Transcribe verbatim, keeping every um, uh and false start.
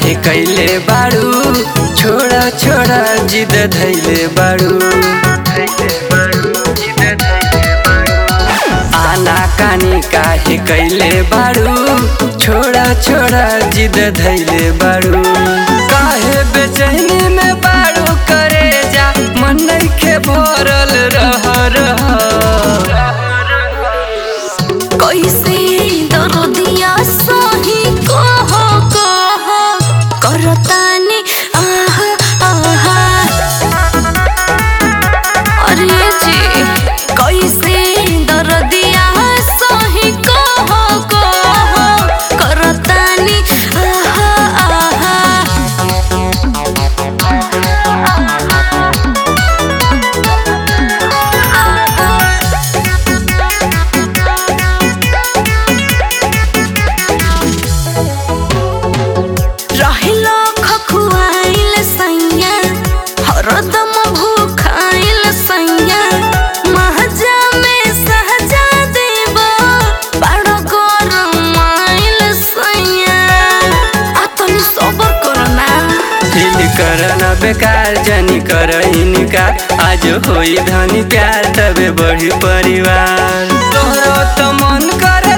काहे कैले बाड़ू, छोड़ा छोड़ा जिद धैले बाड़ू। आना कानी काहे कैले बाड़ू, छोड़ा छोड़ा जिद धैले बाड़ू। काहे बेचैनी में बाड़ू करे जा, मन नइखे भरल रह रह। कैसे दर्दिया सही कह कह करतानी आह आह। अरे जी कैसे दर्दिया सही कह कह करतानी आह आह। रहिलो खखुआइल सैया, हरदम भूखाइल सैया। महजा में सहजा देबो, बड़ गरमाइल सैया। आ तनी सबर करो ना। दिल करना बेकार जनी कर इनकार, आज होई धनी प्यार तबे बढ़ी परिवार। तोहरो तो मन कर